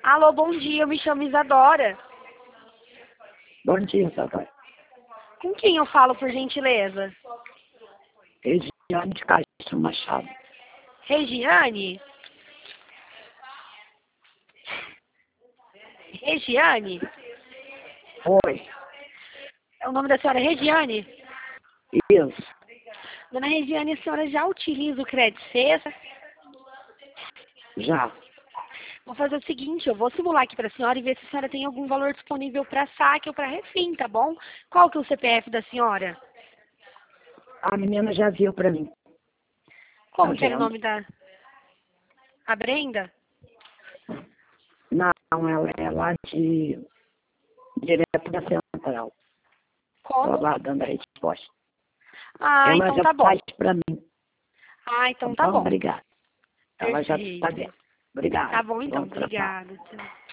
Alô, bom dia, eu me chamo Isadora. Bom dia, Isadora. Com quem eu falo, por gentileza? Regiane de Castro Machado. Regiane? Regiane? Oi. O nome da senhora é Regiane? Isso. Dona Regiane, a senhora já utiliza o Crédito Cesta? Já. Vou fazer o seguinte, eu vou simular aqui para a senhora e ver se a senhora tem algum valor disponível para saque ou para refém, tá bom? Qual que é o CPF da senhora? A menina já viu pra mim. Como Tá que era o vendo? nome da... A Brenda? Não, ela é lá direto da central. Estou Como? aguardando a resposta. Ah, Ela então já tá bom. faz pra mim. Ah, então tá bom. Obrigada. Ela já tá Perfeito. vendo. Obrigada. Tá bom então, Bom trabalho. obrigada. Tchau.